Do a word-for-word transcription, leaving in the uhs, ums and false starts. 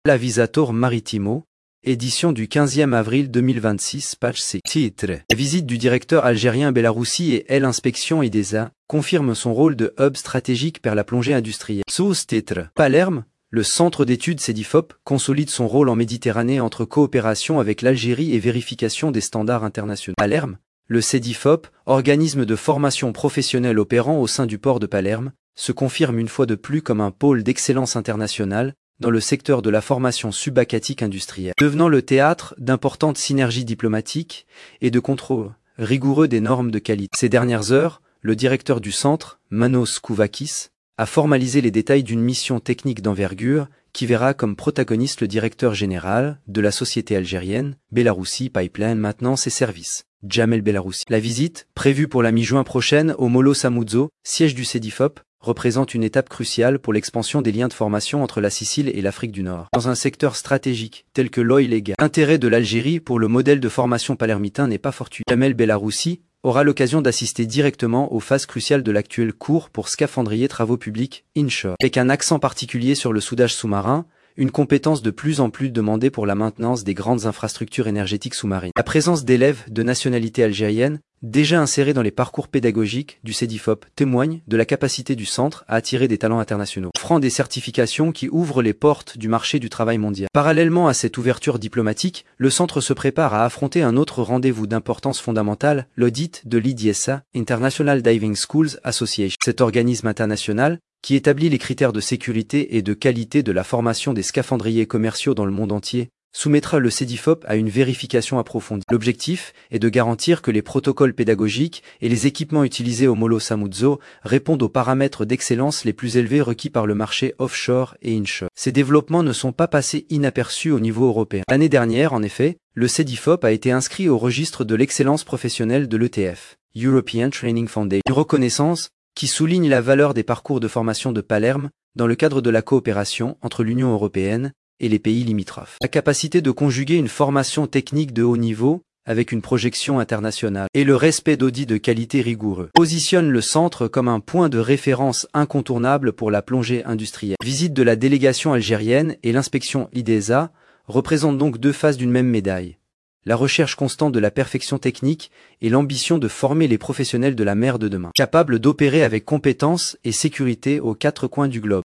L'Avisator Maritimo, édition du quinzième avril deux mille vingt-six, page six. Titre. La visite du directeur algérien Belaroussi et l'inspection I D E S A confirme son rôle de hub stratégique vers la plongée industrielle. Sous-titre. Palerme, le centre d'études CEDIFOP consolide son rôle en Méditerranée entre coopération avec l'Algérie et vérification des standards internationaux. Palerme, le CEDIFOP, organisme de formation professionnelle opérant au sein du port de Palerme, se confirme une fois de plus comme un pôle d'excellence internationale dans le secteur de la formation subaquatique industrielle, devenant le théâtre d'importantes synergies diplomatiques et de contrôle rigoureux des normes de qualité. Ces dernières heures, le directeur du centre, Manos Kouvakis, a formalisé les détails d'une mission technique d'envergure qui verra comme protagoniste le directeur général de la société algérienne, Belaroussi Pipeline Maintenance et Services, Djamel Belaroussi. La visite, prévue pour la mi-juin prochaine au Molo Samoudzo, siège du CEDIFOP, représente une étape cruciale pour l'expansion des liens de formation entre la Sicile et l'Afrique du Nord. Dans un secteur stratégique, tel que l'oil et gas, l'intérêt de l'Algérie pour le modèle de formation palermitain n'est pas fortuit. Djamel Belaroussi aura l'occasion d'assister directement aux phases cruciales de l'actuel cours pour scaphandrier travaux publics inshore, avec un accent particulier sur le soudage sous-marin, une compétence de plus en plus demandée pour la maintenance des grandes infrastructures énergétiques sous-marines. La présence d'élèves de nationalité algérienne, déjà insérés dans les parcours pédagogiques du CEDIFOP, témoigne de la capacité du centre à attirer des talents internationaux, offrant des certifications qui ouvrent les portes du marché du travail mondial. Parallèlement à cette ouverture diplomatique, le centre se prépare à affronter un autre rendez-vous d'importance fondamentale, l'audit de l'I D I E S A, International Diving Schools Association. Cet organisme international, qui établit les critères de sécurité et de qualité de la formation des scaphandriers commerciaux dans le monde entier, soumettra le CEDIFOP à une vérification approfondie. L'objectif est de garantir que les protocoles pédagogiques et les équipements utilisés au Molo Samoudzo répondent aux paramètres d'excellence les plus élevés requis par le marché offshore et inshore. Ces développements ne sont pas passés inaperçus au niveau européen. L'année dernière, en effet, le CEDIFOP a été inscrit au registre de l'excellence professionnelle de l'E T F, European Training Foundation, une reconnaissance qui souligne la valeur des parcours de formation de Palerme dans le cadre de la coopération entre l'Union européenne et les pays limitrophes. La capacité de conjuguer une formation technique de haut niveau avec une projection internationale et le respect d'audits de qualité rigoureux positionne le centre comme un point de référence incontournable pour la plongée industrielle. Visite de la délégation algérienne et l'inspection I D E S A représentent donc deux faces d'une même médaille. La recherche constante de la perfection technique et l'ambition de former les professionnels de la mer de demain, capables d'opérer avec compétence et sécurité aux quatre coins du globe.